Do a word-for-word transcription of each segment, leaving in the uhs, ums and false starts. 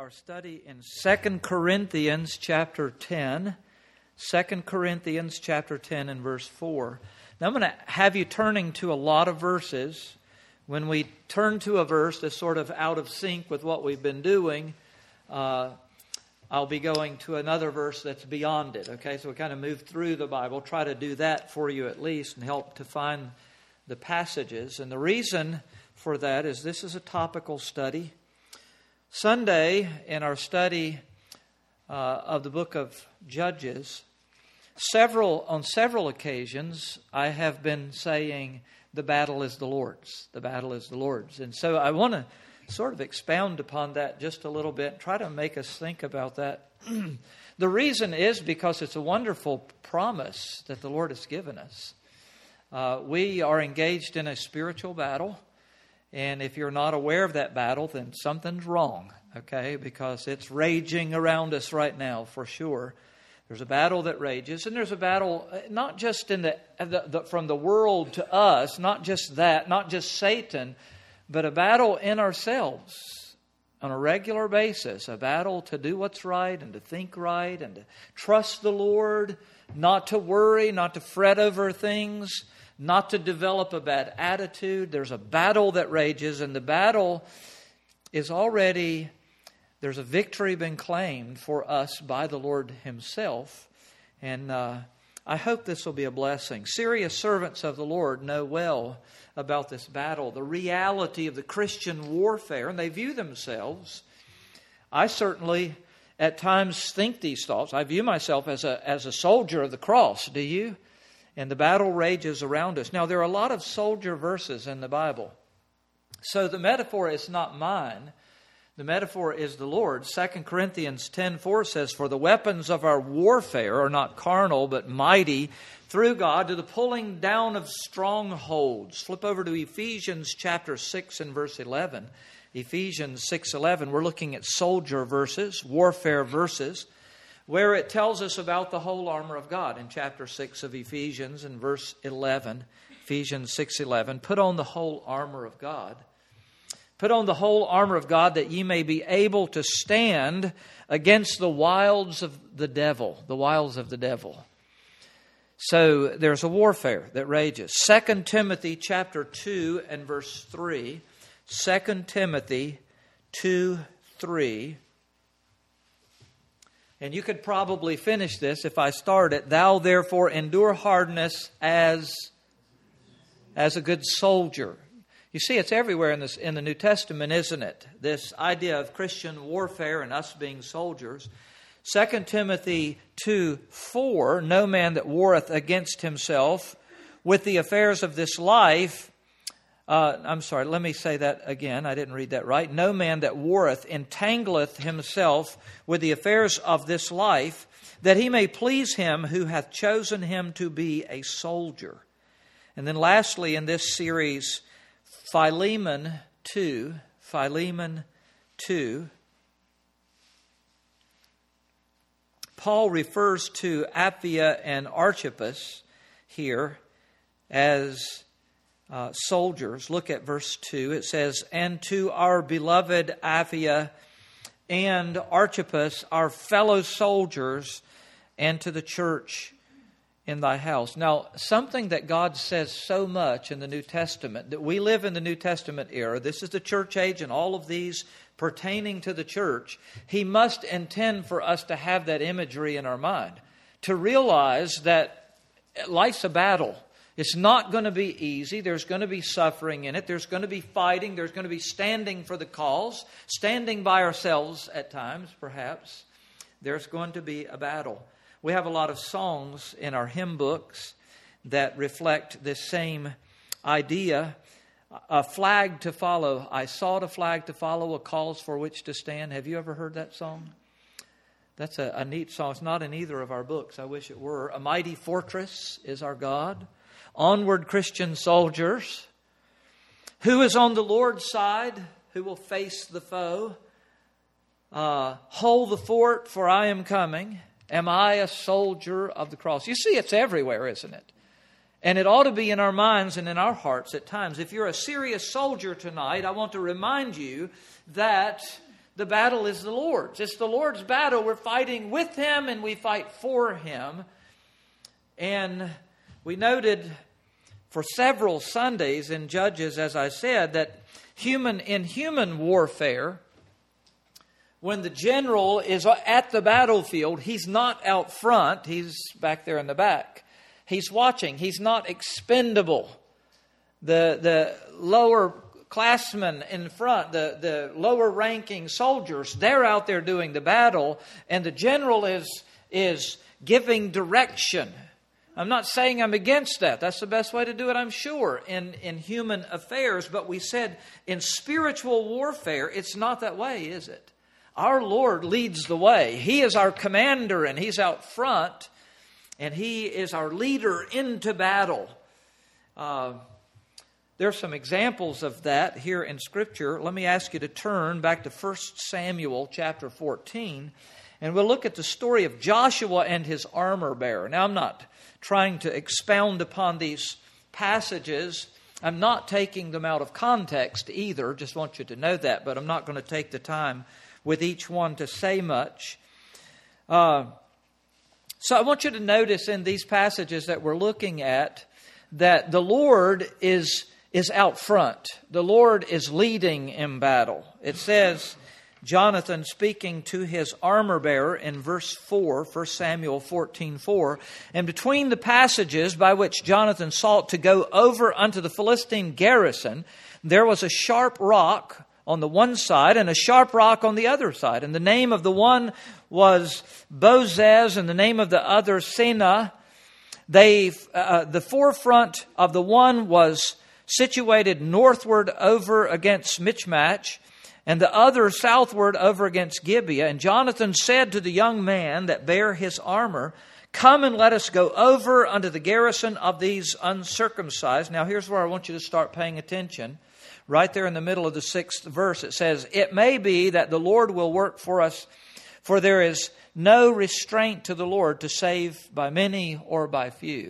our study in Second Corinthians chapter ten. Second Corinthians chapter ten and verse four. Now I'm going to have you turning to a lot of verses. When we turn to a verse that's sort of out of sync with what we've been doing, uh, I'll be going to another verse that's beyond it. Okay, so we kind of move through the Bible, try to do that for you at least and help to find the passages. And the reason for that is this is a topical study. Sunday, in our study uh, of the book of Judges, several on several occasions, I have been saying the battle is the Lord's. The battle is the Lord's. And so I want to sort of expound upon that just a little bit, try to make us think about that. The reason is because it's a wonderful promise that the Lord has given us. Uh, we are engaged in a spiritual battle. And if you're not aware of that battle, then something's wrong, okay? Because it's raging around us right now, for sure. There's a battle that rages, and there's a battle not just in the, the, the from the world to us, not just that, not just Satan, but a battle in ourselves on a regular basis. A battle to do what's right and to think right and to trust the Lord, not to worry, not to fret over things, not to develop a bad attitude. There's a battle that rages, and the battle is already, there's a victory been claimed for us by the Lord Himself. And uh, I hope this will be a blessing. Serious servants of the Lord know well about this battle, the reality of the Christian warfare, and they view themselves. I certainly at times think these thoughts. I view myself as a as a soldier of the cross. Do you? And the battle rages around us. Now, there are a lot of soldier verses in the Bible. So the metaphor is not mine. The metaphor is the Lord's. Second Corinthians ten four says, "For the weapons of our warfare are not carnal, but mighty through God to the pulling down of strongholds." Flip over to Ephesians chapter six and verse eleven. Ephesians six eleven. We're looking at soldier verses, warfare verses, where it tells us about the whole armor of God. In chapter six of Ephesians and verse eleven, Ephesians six eleven, "Put on the whole armor of God. Put on the whole armor of God that ye may be able to stand against the wiles of the devil." The wiles of the devil. So there's a warfare that rages. Second Timothy chapter two and verse three. Second Timothy two three. And you could probably finish this if I start it. "Thou therefore endure hardness as, as a good soldier." You see, it's everywhere in this in the New Testament, isn't it? This idea of Christian warfare and us being soldiers. Second Timothy two four, "No man that warreth against himself with the affairs of this life," uh, I'm sorry, let me say that again. I didn't read that right. "No man that warreth entangleth himself with the affairs of this life, that he may please him who hath chosen him to be a soldier." And then lastly in this series, Philemon two, Philemon two. Paul refers to Apphia and Archippus here as uh, soldiers. Look at verse two. It says, "And to our beloved Apphia and Archippus, our fellow soldiers, and to the church in thy house." Now, something that God says so much in the New Testament, that we live in the New Testament era, this is the church age and all of these pertaining to the church, He must intend for us to have that imagery in our mind, to realize that life's a battle. It's not going to be easy. There's going to be suffering in it. There's going to be fighting. There's going to be standing for the cause, standing by ourselves at times, perhaps. There's going to be a battle. We have a lot of songs in our hymn books that reflect this same idea. A flag to follow. I sought a flag to follow, a cause for which to stand. Have you ever heard that song? That's a, a neat song. It's not in either of our books. I wish it were. "A mighty fortress is our God. Onward, Christian soldiers. Who is on the Lord's side? Who will face the foe? Uh, hold the fort, for I am coming. Am I a soldier of the cross?" You see, it's everywhere, isn't it? And it ought to be in our minds and in our hearts at times. If you're a serious soldier tonight, I want to remind you that The battle is the Lord's. It's the Lord's battle. We're fighting with Him and we fight for Him. And we noted for several Sundays in Judges, as I said, that human in human warfare, when the general is at the battlefield, he's not out front. He's back there in the back. He's watching. He's not expendable. The, the lower classmen in front, the, the lower ranking soldiers, they're out there doing the battle, and the general is, is giving direction. I'm not saying I'm against that. That's the best way to do it, I'm sure, in, in human affairs. But we said in spiritual warfare, it's not that way, is it? Our Lord leads the way. He is our commander, and He's out front, and He is our leader into battle. Uh, There are some examples of that here in Scripture. Let me ask you to turn back to First Samuel chapter fourteen, and we'll look at the story of Joshua and his armor bearer. Now, I'm not trying to expound upon these passages. I'm not taking them out of context either. Just want you to know that, but I'm not going to take the time with each one to say much. Uh, so I want you to notice in these passages that we're looking at that the Lord is is out front. The Lord is leading in battle. It says, Jonathan speaking to his armor bearer in verse four, First Samuel fourteen four, and between the passages by which Jonathan sought to go over unto the Philistine garrison, there was a sharp rock on the one side and a sharp rock on the other side. And the name of the one was Bozez and the name of the other Senah. They, uh, the forefront of the one was situated northward over against Michmash, and the other southward over against Gibeah. And Jonathan said to the young man that bare his armor, Come and let us go over unto the garrison of these uncircumcised. Now here's where I want you to start paying attention. Right there in the middle of the sixth verse, it says, It may be that the Lord will work for us, for there is no restraint to the Lord to save by many or by few.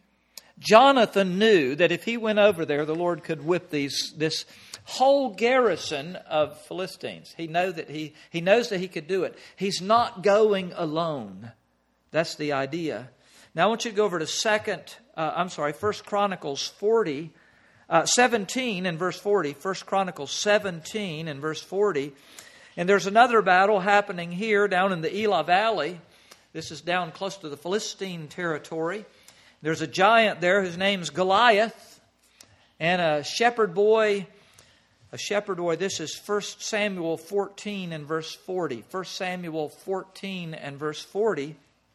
Jonathan knew that if he went over there, the Lord could whip these this whole garrison of Philistines. He know that he he knows that he could do it. He's not going alone. That's the idea. Now I want you to go over to second. Uh, I'm sorry, First Chronicles forty, uh, seventeen and verse forty. First Chronicles seventeen and verse forty. And there's another battle happening here down in the Elah Valley. This is down close to the Philistine territory. There's a giant there whose name's Goliath, and a shepherd boy. A shepherd boy. This is First Samuel fourteen and verse forty. First Samuel fourteen and verse forty.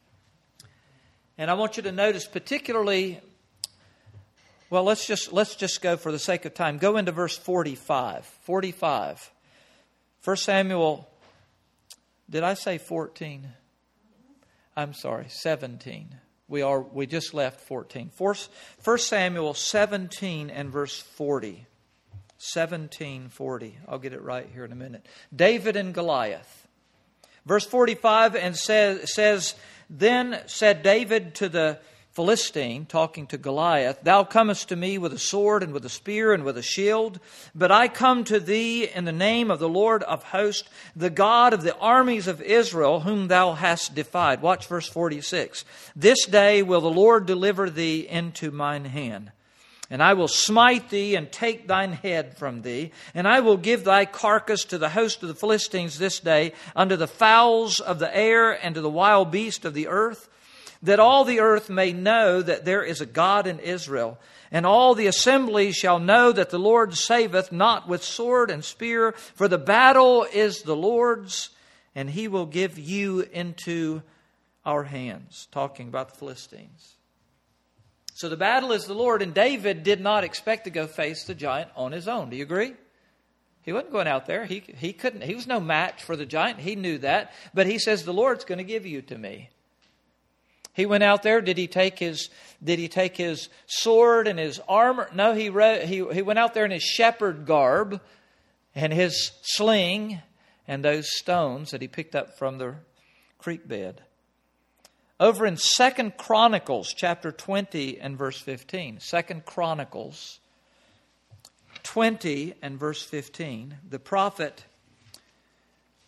And I want you to notice particularly. Well, let's just let's just go for the sake of time. Go into verse forty-five. Forty-five. First Samuel. Did I say fourteen? I'm sorry, seventeen. We are we just left fourteen. First Samuel seventeen and verse forty. seventeen forty. I'll get it right here in a minute. David and Goliath. Verse forty-five and says says Then said David to the Philistine, talking to Goliath, Thou comest to me with a sword and with a spear and with a shield, but I come to thee in the name of the Lord of hosts, the God of the armies of Israel, whom thou hast defied. Watch verse forty-six. This day will the Lord deliver thee into mine hand, and I will smite thee and take thine head from thee, and I will give thy carcass to the host of the Philistines this day, unto the fowls of the air and to the wild beast of the earth, that all the earth may know that there is a God in Israel. And all the assembly shall know that the Lord saveth not with sword and spear, for the battle is the Lord's, and He will give you into our hands. Talking about the Philistines. So the battle is the Lord, and David did not expect to go face the giant on his own. Do you agree? He wasn't going out there. He, he couldn't. He was no match for the giant. He knew that. But he says, the Lord's going to give you to me. He went out there. Did he take his Did he take his sword and his armor? No, he re, he he went out there in his shepherd garb and his sling and those stones that he picked up from the creek bed. Over in Second Chronicles chapter twenty and verse fifteen. Second Chronicles twenty and verse fifteen. The prophet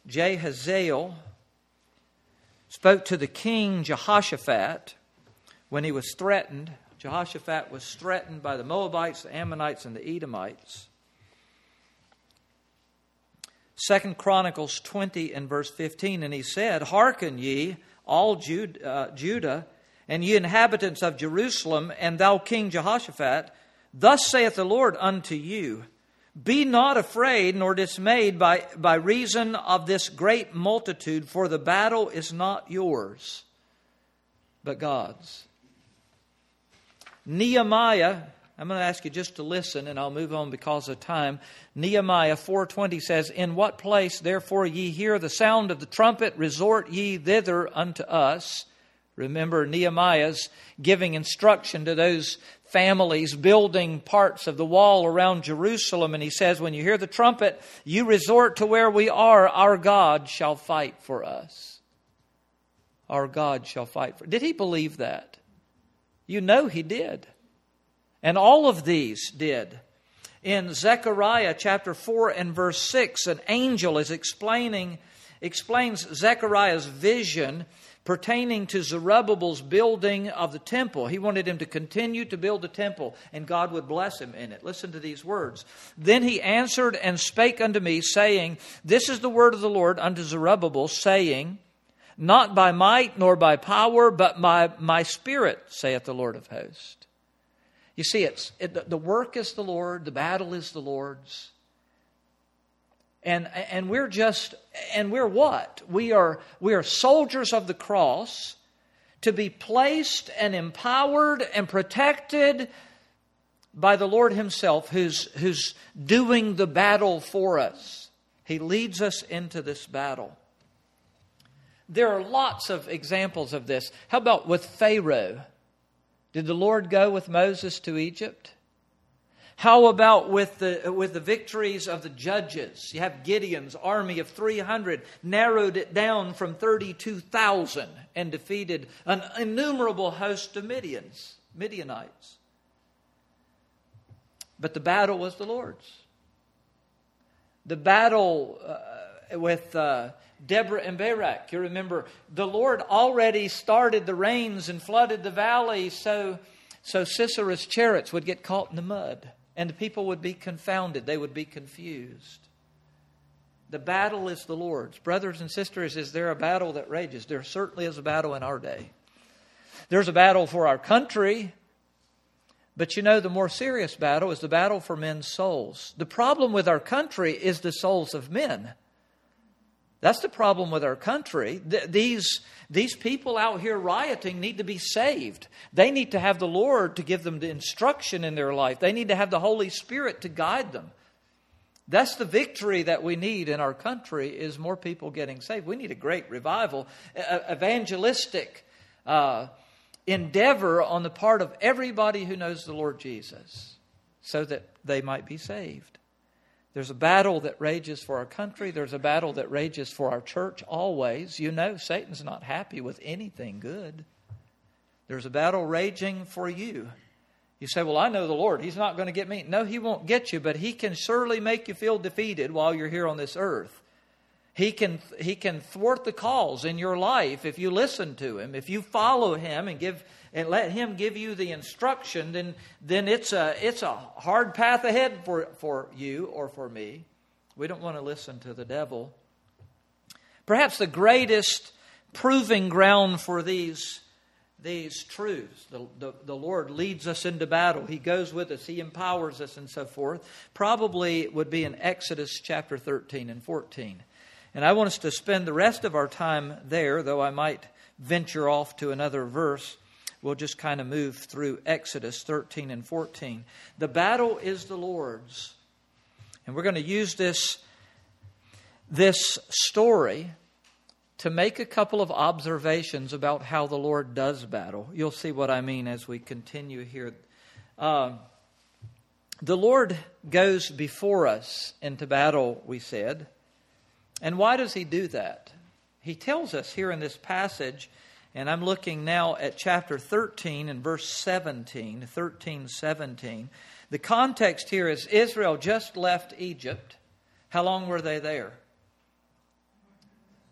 Jehaziel spoke to the king Jehoshaphat when he was threatened. Jehoshaphat was threatened by the Moabites, the Ammonites, and the Edomites. Second Chronicles twenty and verse fifteen, and he said, Hearken ye, all Jude, uh, Judah, and ye inhabitants of Jerusalem, and thou King Jehoshaphat, thus saith the Lord unto you, Be not afraid nor dismayed by, by reason of this great multitude, for the battle is not yours, but God's. Nehemiah, I'm going to ask you just to listen, and I'll move on because of time. Nehemiah four twenty says, In what place therefore ye hear the sound of the trumpet, resort ye thither unto us. Remember, Nehemiah's giving instruction to those families building parts of the wall around Jerusalem. And he says, when you hear the trumpet, you resort to where we are. Our God shall fight for us. Our God shall fight for us. Did he believe that? You know he did. And all of these did. In Zechariah chapter four and verse six, an angel is explaining, explains Zechariah's vision pertaining to Zerubbabel's building of the temple. He wanted him to continue to build the temple, and God would bless him in it. Listen to these words. Then he answered and spake unto me, saying, This is the word of the Lord unto Zerubbabel, saying, Not by might nor by power, but by my spirit, saith the Lord of hosts. You see, it's it, the work is the Lord, the battle is the Lord's. And and we're just and we're what? We are we are soldiers of the cross, to be placed and empowered and protected by the Lord Himself, who's who's doing the battle for us. He leads us into this battle. There are lots of examples of this. How about with Pharaoh? Did the Lord go with Moses to Egypt? How about with the with the victories of the judges? You have Gideon's army of three hundred, narrowed it down from thirty-two thousand and defeated an innumerable host of Midians, Midianites. But the battle was the Lord's. The battle uh, with uh, Deborah and Barak, you remember, the Lord already started the rains and flooded the valley so, so Sisera's chariots would get caught in the mud. And the people would be confounded. They would be confused. The battle is the Lord's. Brothers and sisters, is there a battle that rages? There certainly is a battle in our day. There's a battle for our country. But you know, the more serious battle is the battle for men's souls. The problem with our country is the souls of men. That's the problem with our country. Th- these, these people out here rioting need to be saved. They need to have the Lord to give them the instruction in their life. They need to have the Holy Spirit to guide them. That's the victory that we need in our country, is more people getting saved. We need a great revival, a- evangelistic uh, endeavor on the part of everybody who knows the Lord Jesus, so that they might be saved. There's a battle that rages for our country. There's a battle that rages for our church always. You know, Satan's not happy with anything good. There's a battle raging for you. You say, well, I know the Lord. He's not going to get me. No, He won't get you, but He can surely make you feel defeated while you're here on this earth. He can, he can thwart the cause in your life if you listen to Him. If you follow Him and give and let Him give you the instruction, then, then it's a it's a hard path ahead for, for you or for me. We don't want to listen to the devil. Perhaps the greatest proving ground for these, these truths, the, the, the Lord leads us into battle. He goes with us. He empowers us and so forth. Probably would be in Exodus chapter thirteen and fourteen. And I want us to spend the rest of our time there, though I might venture off to another verse. We'll just kind of move through Exodus thirteen and fourteen. The battle is the Lord's. And we're going to use this, this story to make a couple of observations about how the Lord does battle. You'll see what I mean as we continue here. Uh, the Lord goes before us into battle, we said. And why does He do that? He tells us here in this passage, and I'm looking now at chapter thirteen and verse seventeen, thirteen, seventeen. The context here is Israel just left Egypt. How long were they there?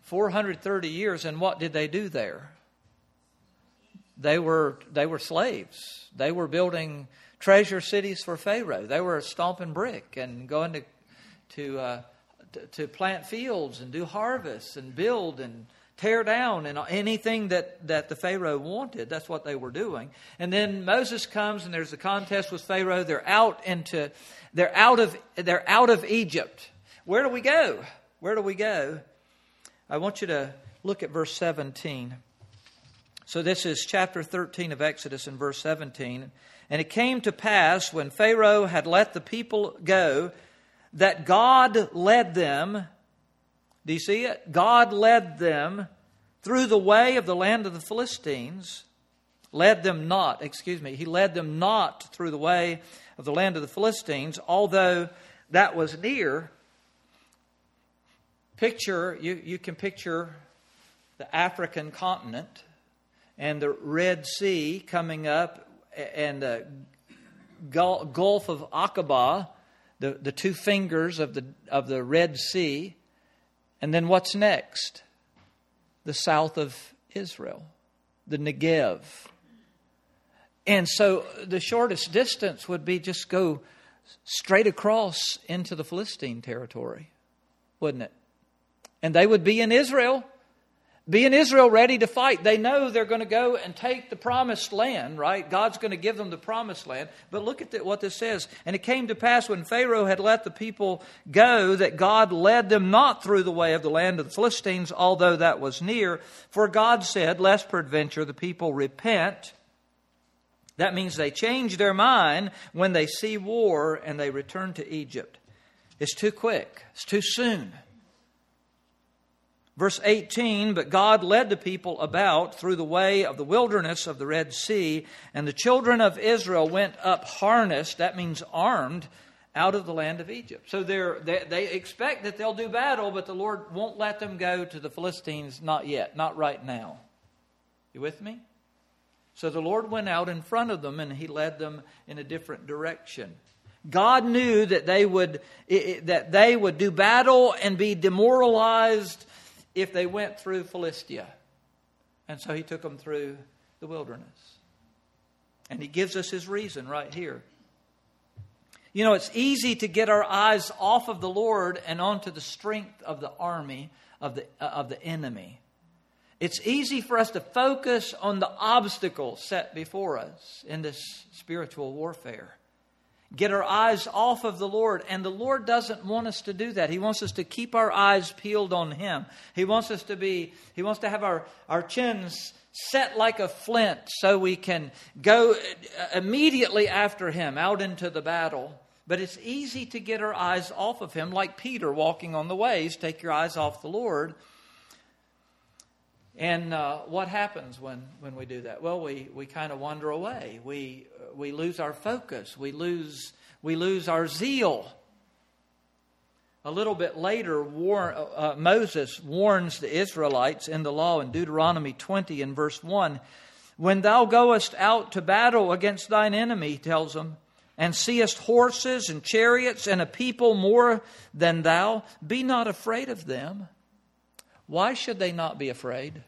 four hundred thirty years, and what did they do there? They were they were slaves. They were building treasure cities for Pharaoh. They were stomping brick and going to to uh, to, to plant fields and do harvests and build and tear down and anything that, that the Pharaoh wanted. That's what they were doing. And then Moses comes and there's a contest with Pharaoh. They're out into they're out of they're out of Egypt. Where do we go? Where do we go? I want you to look at verse seventeen. So this is chapter thirteen of Exodus and verse seventeen. And it came to pass when Pharaoh had let the people go that God led them. Do you see it? God led them through the way of the land of the Philistines. Led them not, excuse me. He led them not through the way of the land of the Philistines, although that was near. Picture, you, you can picture the African continent and the Red Sea coming up, and the Gulf of Aqaba, the, the two fingers of the of the Red Sea. And then what's next? The south of Israel, the Negev. And so the shortest distance would be just go straight across into the Philistine territory, wouldn't it? And they would be in Israel. Be in Israel ready to fight. They know they're going to go and take the promised land, right? God's going to give them the promised land. But look at the, what this says. And it came to pass when Pharaoh had let the people go that God led them not through the way of the land of the Philistines, although that was near. For God said, lest peradventure the people repent. That means they change their mind when they see war and they return to Egypt. It's too quick. It's too soon. Verse eighteen, but God led the people about through the way of the wilderness of the Red Sea, and the children of Israel went up harnessed, that means armed, out of the land of Egypt. So they're, they, they expect that they'll do battle, but the Lord won't let them go to the Philistines, not yet, not right now. You with me? So the Lord went out in front of them and He led them in a different direction. God knew that they would that they would do battle and be demoralized if they went through Philistia. And so He took them through the wilderness. And He gives us His reason right here. You know, it's easy to get our eyes off of the Lord and onto the strength of the army of the uh, of the enemy. It's easy for us to focus on the obstacles set before us in this spiritual warfare. Get our eyes off of the Lord. And the Lord doesn't want us to do that. He wants us to keep our eyes peeled on Him. He wants us to be, He wants to have our, our chins set like a flint so we can go immediately after Him out into the battle. But it's easy to get our eyes off of Him, like Peter walking on the waves. Take your eyes off the Lord. And uh, what happens when, when we do that? Well, we, we kind of wander away. We we lose our focus. We lose we lose our zeal. A little bit later, war, uh, Moses warns the Israelites in the law in Deuteronomy twenty and verse one. When thou goest out to battle against thine enemy, he tells them, and seest horses and chariots and a people more than thou, be not afraid of them. Why should they not be afraid?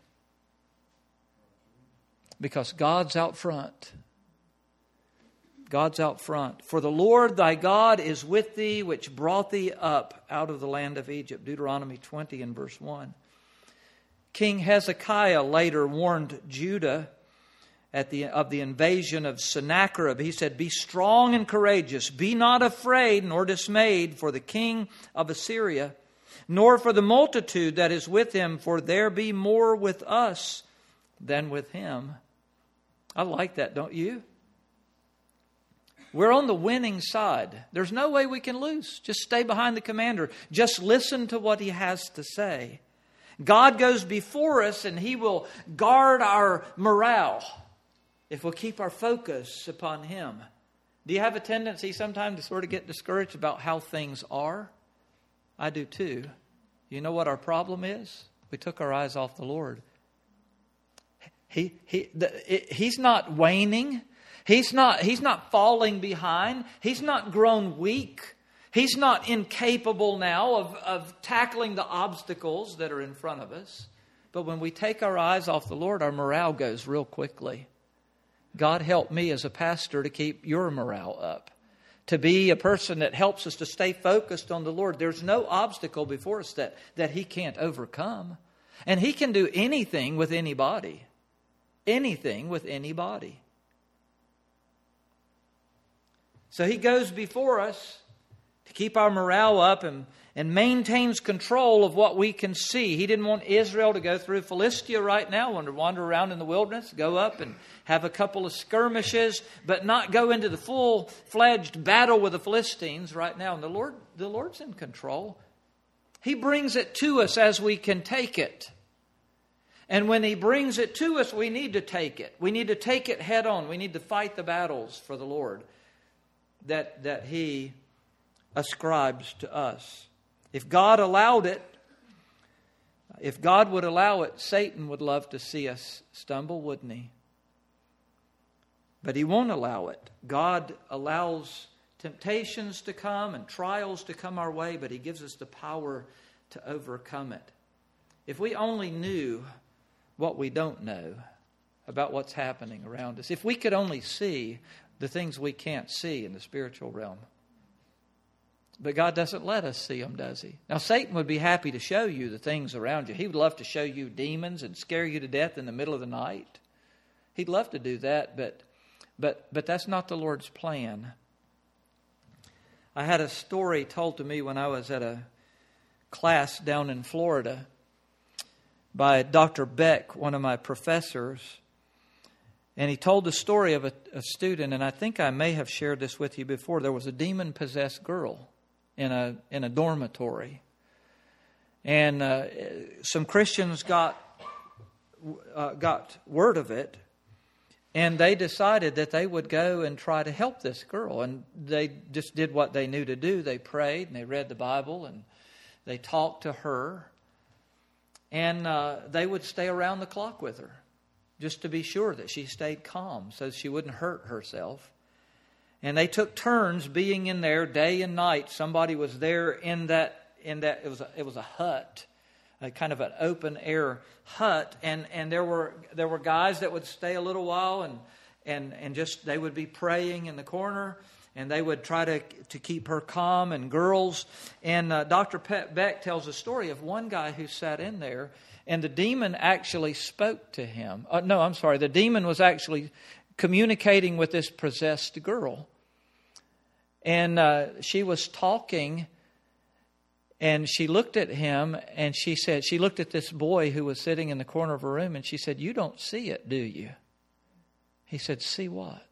Because God's out front. God's out front. For the Lord thy God is with thee, which brought thee up out of the land of Egypt. Deuteronomy twenty and verse one. King Hezekiah later warned Judah at the of the invasion of Sennacherib. He said, be strong and courageous. Be not afraid nor dismayed for the king of Assyria, nor for the multitude that is with him, for there be more with us than with him. I like that, don't you? We're on the winning side. There's no way we can lose. Just stay behind the commander. Just listen to what he has to say. God goes before us and He will guard our morale if we'll keep our focus upon Him. Do you have a tendency sometimes to sort of get discouraged about how things are? I do too. You know what our problem is? We took our eyes off the Lord. He he the, it, he's not waning. He's not he's not falling behind. He's not grown weak. He's not incapable now of, of tackling the obstacles that are in front of us. But when we take our eyes off the Lord, our morale goes real quickly. God help me as a pastor to keep your morale up, to be a person that helps us to stay focused on the Lord. There's no obstacle before us that, that He can't overcome. And He can do anything with anybody. Anything with anybody. So He goes before us to keep our morale up and, and maintains control of what we can see. He didn't want Israel to go through Philistia right now, want to wander around in the wilderness, go up and have a couple of skirmishes, but not go into the full-fledged battle with the Philistines right now. And the Lord, the Lord's in control. He brings it to us as we can take it. And when He brings it to us, we need to take it. We need to take it head on. We need to fight the battles for the Lord that, that He ascribes to us. If God allowed it, if God would allow it, Satan would love to see us stumble, wouldn't he? But He won't allow it. God allows temptations to come and trials to come our way, but He gives us the power to overcome it. If we only knew what we don't know about what's happening around us, if we could only see the things we can't see in the spiritual realm. But God doesn't let us see them, does He? Now, Satan would be happy to show you the things around you. He would love to show you demons and scare you to death in the middle of the night. He'd love to do that, but but but that's not the Lord's plan. I had a story told to me when I was at a class down in Florida by Doctor Beck, one of my professors. And he told the story of a, a student, and I think I may have shared this with you before. There was a demon-possessed girl in a in a dormitory. And uh, some Christians got uh, got word of it, and they decided that they would go and try to help this girl. And they just did what they knew to do. They prayed, and they read the Bible, and they talked to her. And uh, they would stay around the clock with her, just to be sure that she stayed calm so she wouldn't hurt herself. And they took turns being in there day and night. Somebody was there in that, in that it was a, it was a hut, a kind of an open air hut. And, and there were there were guys that would stay a little while and and, and just they would be praying in the corner. And they would try to, to keep her calm, and girls. And uh, Doctor Beck tells a story of one guy who sat in there, and the demon actually spoke to him. Uh, no, I'm sorry. The demon was actually communicating with this possessed girl. And uh, she was talking, and she looked at him, and she said, she looked at this boy who was sitting in the corner of her room, and she said, "You don't see it, do you?" He said, "See what?"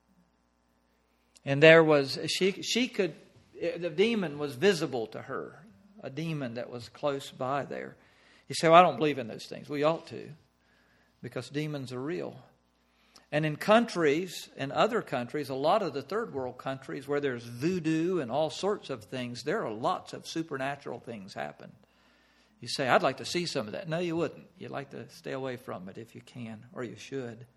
And there was, she she could, the demon was visible to her, a demon that was close by there. He said, "Well, I don't believe in those things." We ought to, because demons are real. And in countries, in other countries, a lot of the third world countries where there's voodoo and all sorts of things, there are lots of supernatural things happen. You say, "I'd like to see some of that." No, you wouldn't. You'd like to stay away from it if you can, or you should.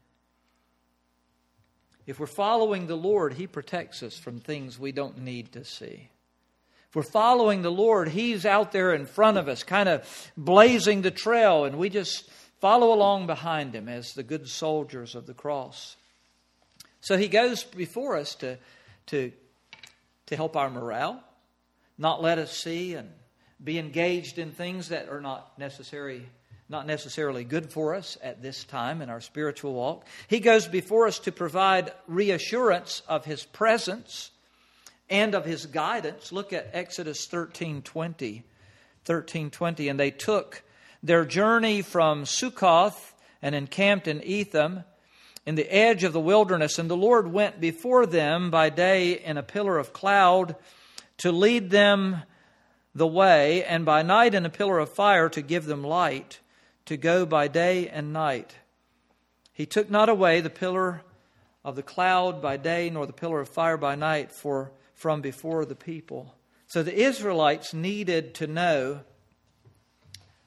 If we're following the Lord, He protects us from things we don't need to see. If we're following the Lord, He's out there in front of us, kind of blazing the trail, and we just follow along behind Him as the good soldiers of the cross. So He goes before us to, to, to help our morale, not let us see and be engaged in things that are not necessary Not necessarily good for us at this time in our spiritual walk. He goes before us to provide reassurance of His presence and of His guidance. Look at Exodus thirteen twenty. thirteen twenty. "And they took their journey from Sukkoth and encamped in Etham in the edge of the wilderness. And the Lord went before them by day in a pillar of cloud to lead them the way, and by night in a pillar of fire to give them light, to go by day and night. He took not away the pillar of the cloud by day, nor the pillar of fire by night for from before the people." So the Israelites needed to know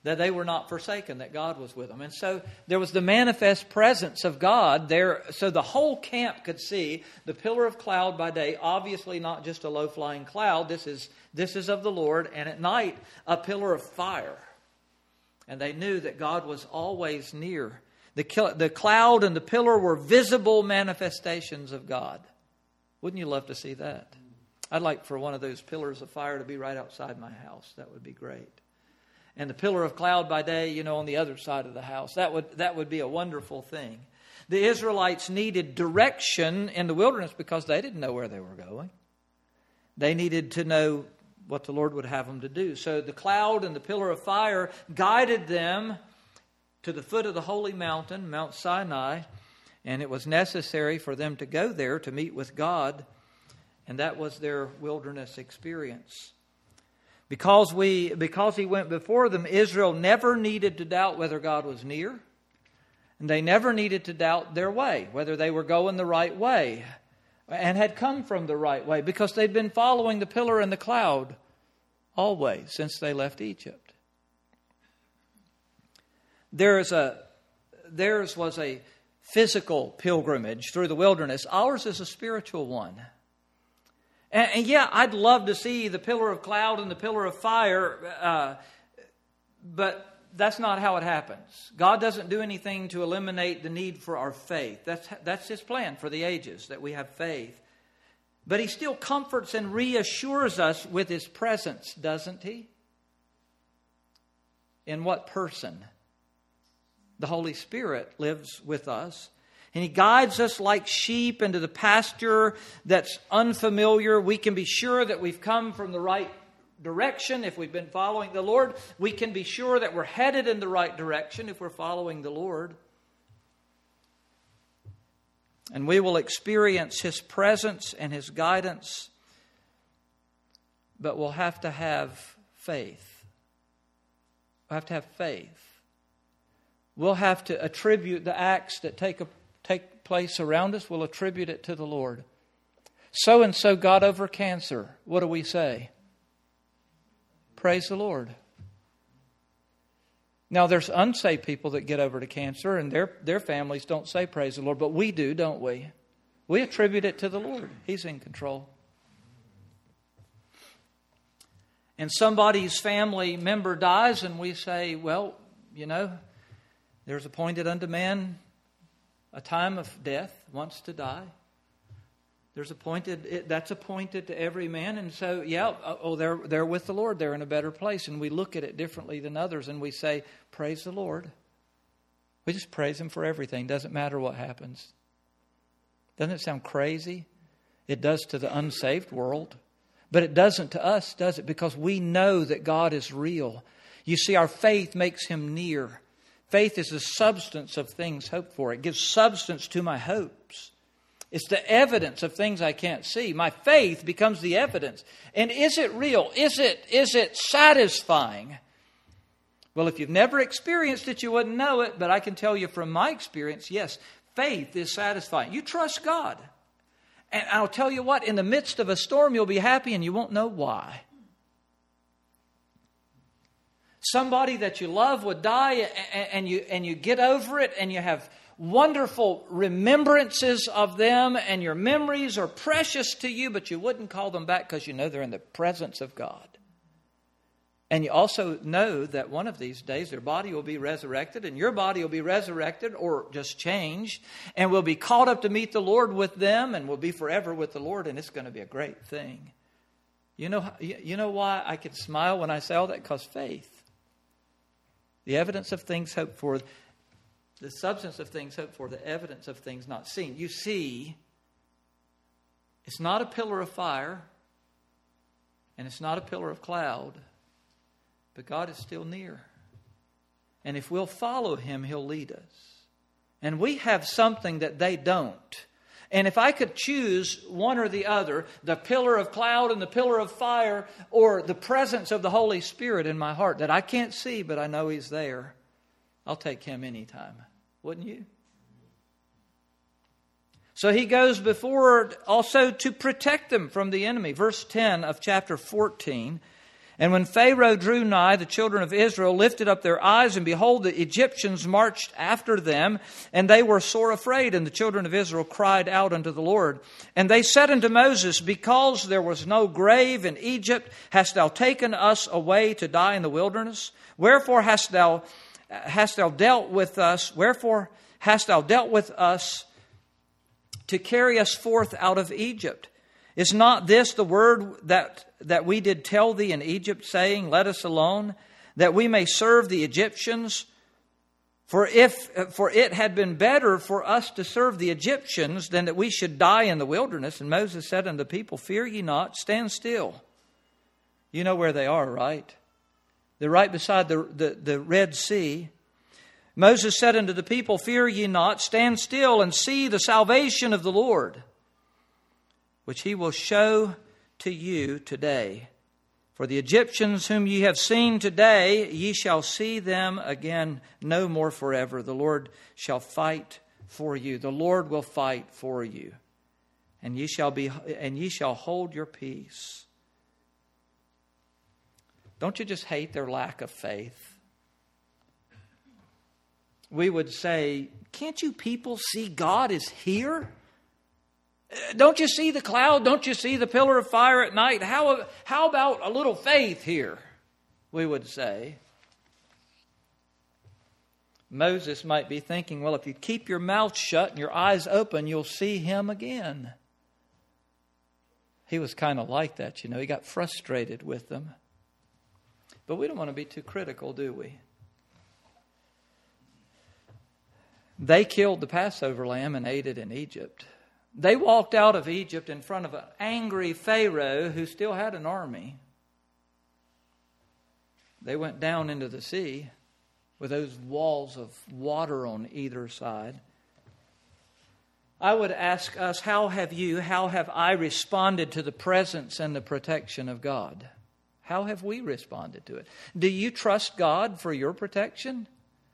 that they were not forsaken, that God was with them. And so there was the manifest presence of God there, so the whole camp could see the pillar of cloud by day, obviously not just a low-flying cloud. This is, this is of the Lord, and at night a pillar of fire. And they knew that God was always near. The, the cloud and the pillar were visible manifestations of God. Wouldn't you love to see that? I'd like for one of those pillars of fire to be right outside my house. That would be great. And the pillar of cloud by day, you know, on the other side of the house. That would that would be a wonderful thing. The Israelites needed direction in the wilderness because they didn't know where they were going. They needed to know what the Lord would have them to do. So the cloud and the pillar of fire guided them to the foot of the holy mountain, Mount Sinai, and it was necessary for them to go there to meet with God, and that was their wilderness experience. Because we, because he went before them, Israel never needed to doubt whether God was near. And they never needed to doubt their way, whether they were going the right way and had come from the right way, because they'd been following the pillar and the cloud always since they left Egypt. There is a, theirs was a physical pilgrimage through the wilderness. Ours is a spiritual one. And, and yeah, I'd love to see the pillar of cloud and the pillar of fire, uh, but that's not how it happens. God doesn't do anything to eliminate the need for our faith. That's, that's His plan for the ages, that we have faith. But He still comforts and reassures us with His presence, doesn't He? In what person? The Holy Spirit lives with us. And He guides us like sheep into the pasture that's unfamiliar. We can be sure that we've come from the right direction if we've been following the Lord. We can be sure that we're headed in the right direction if we're following the Lord. And we will experience His presence and His guidance, but we'll have to have faith. We'll have to have faith. We'll have to attribute the acts that take a take place around us, we'll attribute it to the Lord. So-and-so got over cancer. What do we say? Praise the Lord. Now, there's unsaved people that get over to cancer, and their, their families don't say praise the Lord, but we do, don't we? We attribute it to the Lord. He's in control. And somebody's family member dies, and we say, well, you know, there's appointed unto man a time of death, once to die. There's appointed, that's appointed to every man. And so, yeah, oh, they're, they're with the Lord. They're in a better place. And we look at it differently than others. And we say, praise the Lord. We just praise Him for everything. Doesn't matter what happens. Doesn't it sound crazy? It does to the unsaved world. But it doesn't to us, does it? Because we know that God is real. You see, our faith makes Him near. Faith is the substance of things hoped for. It gives substance to my hopes. It's the evidence of things I can't see. My faith becomes the evidence. And is it real? Is it, is it satisfying? Well, if you've never experienced it, you wouldn't know it. But I can tell you from my experience, yes, faith is satisfying. You trust God. And I'll tell you what, in the midst of a storm, you'll be happy and you won't know why. Somebody that you love would die, and you and you get over it, and you have wonderful remembrances of them, and your memories are precious to you, but you wouldn't call them back because you know they're in the presence of God. And you also know that one of these days their body will be resurrected, and your body will be resurrected or just changed, and will be caught up to meet the Lord with them, and will be forever with the Lord, and it's going to be a great thing. You know, you know why I can smile when I say all that? Because faith. The evidence of things hoped for, the substance of things hoped for, the evidence of things not seen. You see, it's not a pillar of fire, and it's not a pillar of cloud, but God is still near. And if we'll follow Him, He'll lead us. And we have something that they don't. And if I could choose one or the other, the pillar of cloud and the pillar of fire, or the presence of the Holy Spirit in my heart that I can't see, but I know He's there, I'll take Him anytime. Wouldn't you? So He goes before also to protect them from the enemy. Verse ten of chapter fourteen. And when Pharaoh drew nigh, the children of Israel lifted up their eyes, and behold, the Egyptians marched after them, and they were sore afraid. And the children of Israel cried out unto the Lord. And they said unto Moses, because there was no grave in Egypt, hast thou taken us away to die in the wilderness? Wherefore hast thou hast thou dealt with us? Wherefore hast thou dealt with us to carry us forth out of Egypt? Is not this the word that that we did tell thee in Egypt, saying, let us alone, that we may serve the Egyptians? For if for it had been better for us to serve the Egyptians than that we should die in the wilderness. And Moses said unto the people, fear ye not, stand still. You know where they are, right? They're right beside the, the, the Red Sea. Moses said unto the people, fear ye not, stand still and see the salvation of the Lord, which he will show to you today. For the Egyptians whom ye have seen today, ye shall see them again no more forever. The Lord shall fight for you. The Lord will fight for you. And ye shall be and ye shall hold your peace. Don't you just hate their lack of faith? We would say, can't you people see God is here? Don't you see the cloud? Don't you see the pillar of fire at night? How, how about a little faith here? We would say. Moses might be thinking, well, if you keep your mouth shut and your eyes open, you'll see him again. He was kind of like that, you know. He got frustrated with them. But we don't want to be too critical, do we? They killed the Passover lamb and ate it in Egypt. They walked out of Egypt in front of an angry Pharaoh who still had an army. They went down into the sea with those walls of water on either side. I would ask us, how have you, how have I responded to the presence and the protection of God? How have we responded to it? Do you trust God for your protection?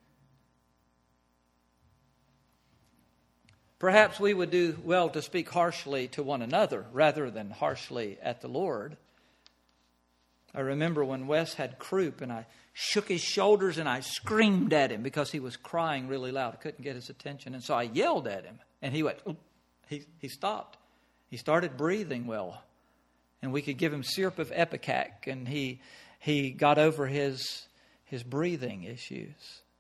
Perhaps we would do well to speak harshly to one another rather than harshly at the Lord. I remember when Wes had croup and I shook his shoulders and I screamed at him because he was crying really loud. I couldn't get his attention. And so I yelled at him and he went, he, he stopped. He started breathing well. And we could give him syrup of Ipecac and he he got over his his breathing issues.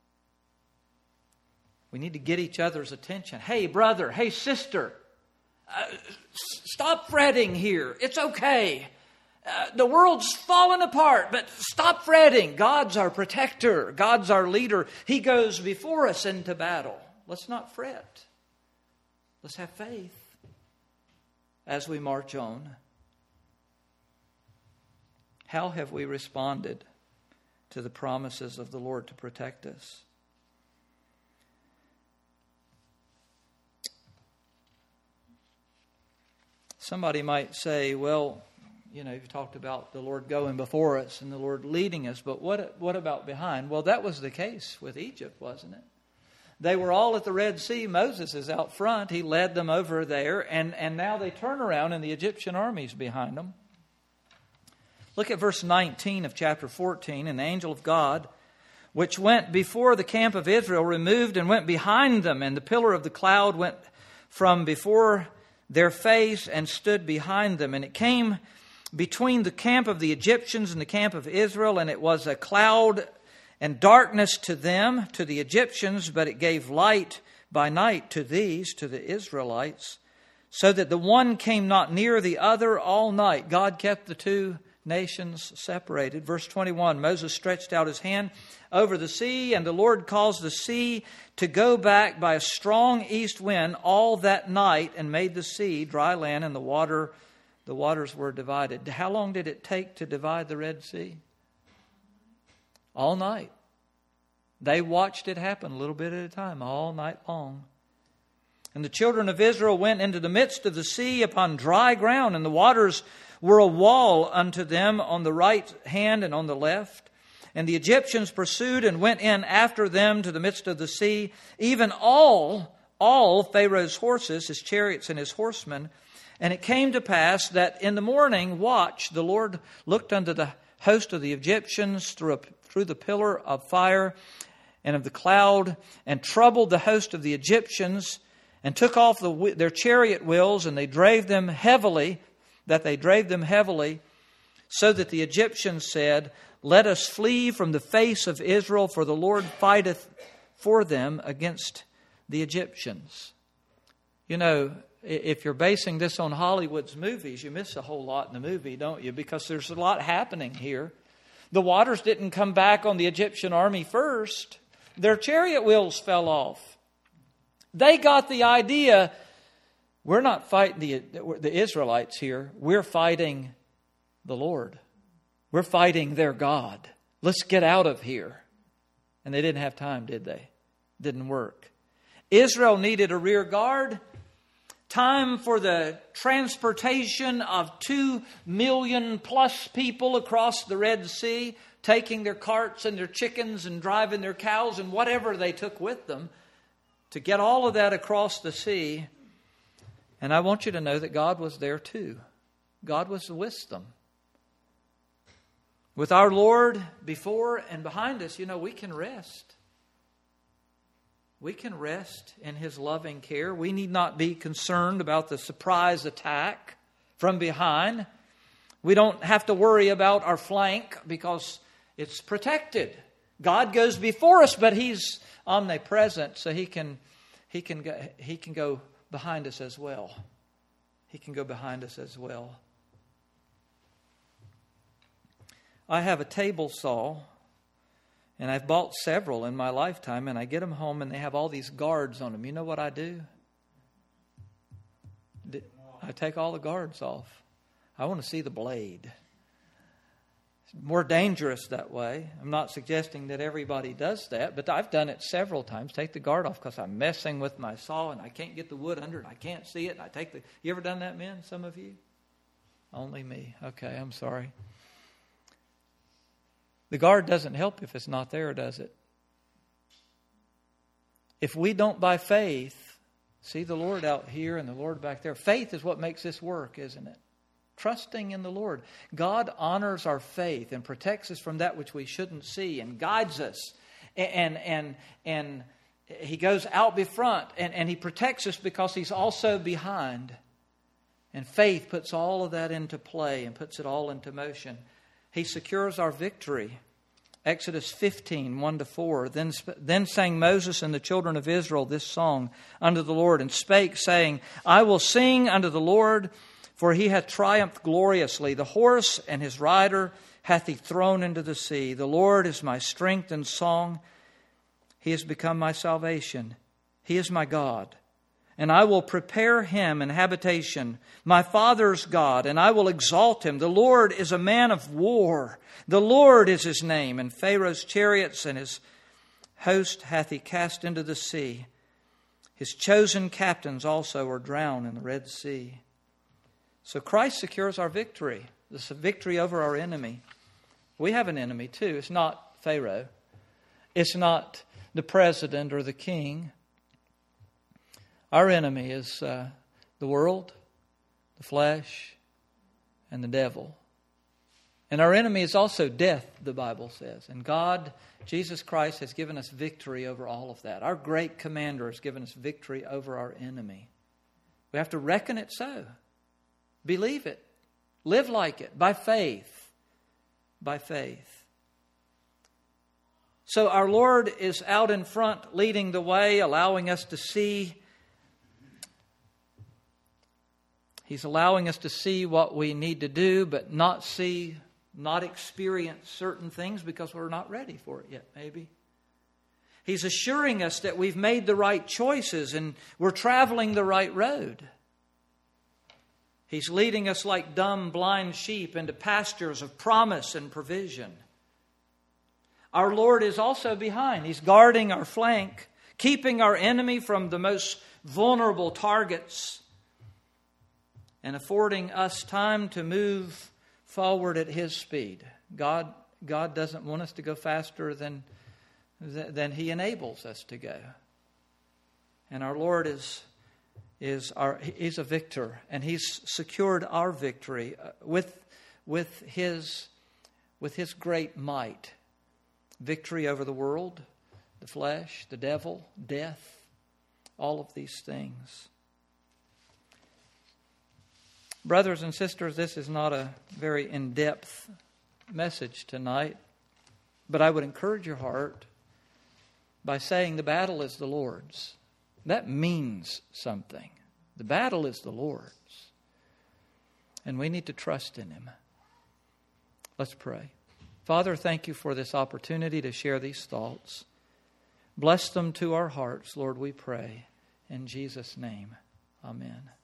We need to get each other's attention. Hey, brother. Hey, sister. Uh, stop fretting here. It's okay. Uh, the world's fallen apart, but stop fretting. God's our protector. God's our leader. He goes before us into battle. Let's not fret. Let's have faith as we march on. How have we responded to the promises of the Lord to protect us? Somebody might say, well, you know, you've talked about the Lord going before us and the Lord leading us, but what what about behind? Well, that was the case with Egypt, wasn't it? They were all at the Red Sea. Moses is out front. He led them over there, and, and now they turn around and the Egyptian army's behind them. Look at verse nineteen of chapter fourteen. And the angel of God, which went before the camp of Israel, removed and went behind them, and the pillar of the cloud went from before their face and stood behind them. And it came between the camp of the Egyptians and the camp of Israel, and it was a cloud and darkness to them, to the Egyptians, but it gave light by night to these, to the Israelites, so that the one came not near the other all night. God kept the two nations separated. Verse twenty-one, Moses stretched out his hand over the sea, and the Lord caused the sea to go back by a strong east wind all that night, and made the sea dry land, and the water, the waters were divided. How long did it take to divide the Red Sea? All night. They watched it happen a little bit at a time, all night long. And the children of Israel went into the midst of the sea upon dry ground, and the waters were a wall unto them on the right hand and on the left. And the Egyptians pursued and went in after them to the midst of the sea, even all, all Pharaoh's horses, his chariots and his horsemen. And it came to pass that in the morning watch the Lord looked unto the host of the Egyptians through, a, through the pillar of fire and of the cloud, and troubled the host of the Egyptians, and took off the, their chariot wheels, and they drave them heavily, that they drave them heavily, so that the Egyptians said, Let us flee from the face of Israel, for the Lord fighteth for them against the Egyptians. You know, if you're basing this on Hollywood's movies, you miss a whole lot in the movie, don't you? Because there's a lot happening here. The waters didn't come back on the Egyptian army first. Their chariot wheels fell off. They got the idea, we're not fighting the, the Israelites here. We're fighting the Lord. We're fighting their God. Let's get out of here. And they didn't have time, did they? Didn't work. Israel needed a rear guard. Time for the transportation of two million plus people across the Red Sea, taking their carts and their chickens and driving their cows and whatever they took with them to get all of that across the sea. And I want you to know that God was there too. God was with them. With our Lord before and behind us, you know, we can rest. We can rest in His loving care. We need not be concerned about the surprise attack from behind. We don't have to worry about our flank because it's protected. God goes before us, but He's omnipresent, so He can He can go, He can go behind us as well. He can go behind us as well. I have a table saw, and I've bought several in my lifetime, and I get them home and they have all these guards on them. You know what I do? I take all the guards off. I want to see the blade. It's more dangerous that way. I'm not suggesting that everybody does that, but I've done it several times. Take the guard off because I'm messing with my saw and I can't get the wood under it. I can't see it. And I take the. You ever done that, men? Some of you? Only me. Okay, I'm sorry. The guard doesn't help if it's not there, does it? If we don't, by faith, see the Lord out here and the Lord back there. Faith is what makes this work, isn't it? Trusting in the Lord. God honors our faith and protects us from that which we shouldn't see and guides us. And, and, and He goes out befront and, and He protects us because He's also behind. And faith puts all of that into play and puts it all into motion. He secures our victory. Exodus fifteen, one to four. Then, then sang Moses and the children of Israel this song unto the Lord, and spake, saying, I will sing unto the Lord, for He hath triumphed gloriously. The horse and his rider hath He thrown into the sea. The Lord is my strength and song. He has become my salvation. He is my God. And I will prepare Him an habitation, my Father's God, and I will exalt Him. The Lord is a man of war. The Lord is His name. And Pharaoh's chariots and his host hath He cast into the sea. His chosen captains also are drowned in the Red Sea. So Christ secures our victory. This is a victory over our enemy. We have an enemy too. It's not Pharaoh. It's not the president or the king. Our enemy is uh, the world, the flesh, and the devil. And our enemy is also death, the Bible says. And God, Jesus Christ, has given us victory over all of that. Our great commander has given us victory over our enemy. We have to reckon it so. Believe it. Live like it. By faith. By faith. So our Lord is out in front, leading the way, allowing us to see. He's allowing us to see what we need to do, but not see, not experience certain things because we're not ready for it yet, maybe. He's assuring us that we've made the right choices and we're traveling the right road. He's leading us like dumb, blind sheep into pastures of promise and provision. Our Lord is also behind. He's guarding our flank, keeping our enemy from the most vulnerable targets, and affording us time to move forward at His speed. God, God doesn't want us to go faster than, than He enables us to go. And our Lord is, is our, He's a victor, and He's secured our victory with, with His with His great might, victory over the world, the flesh, the devil, death, all of these things. Brothers and sisters, this is not a very in-depth message tonight, but I would encourage your heart by saying the battle is the Lord's. That means something. The battle is the Lord's. And we need to trust in Him. Let's pray. Father, thank You for this opportunity to share these thoughts. Bless them to our hearts, Lord, we pray. In Jesus' name, amen.